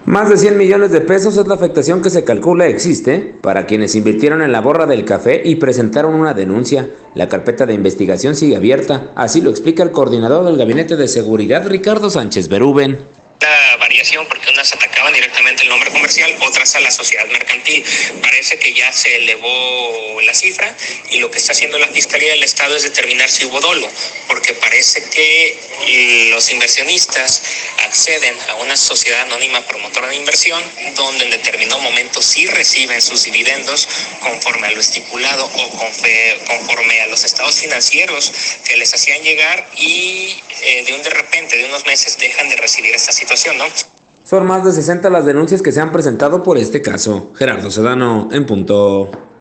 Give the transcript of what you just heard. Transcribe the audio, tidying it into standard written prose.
Más de 100 millones de pesos es la afectación que se calcula existe para quienes invirtieron en la borra del café y presentaron una denuncia. La carpeta de investigación sigue abierta, así lo explica el coordinador del Gabinete de Seguridad, Ricardo Sánchez Berúben. La variación porque unas atacaban directamente el nombre comercial, otras a la sociedad mercantil. Parece que ya se elevó la cifra y lo que está haciendo la Fiscalía del Estado es determinar si hubo dolo, porque parece que los inversionistas acceden a una sociedad anónima promotora de inversión donde en determinado momento sí reciben sus dividendos conforme a lo estipulado o conforme a los estados financieros que les hacían llegar y de repente, de unos meses, dejan de recibir esta situación, ¿no? Son más de 60 las denuncias que se han presentado por este caso. Gerardo Sedano, en punto.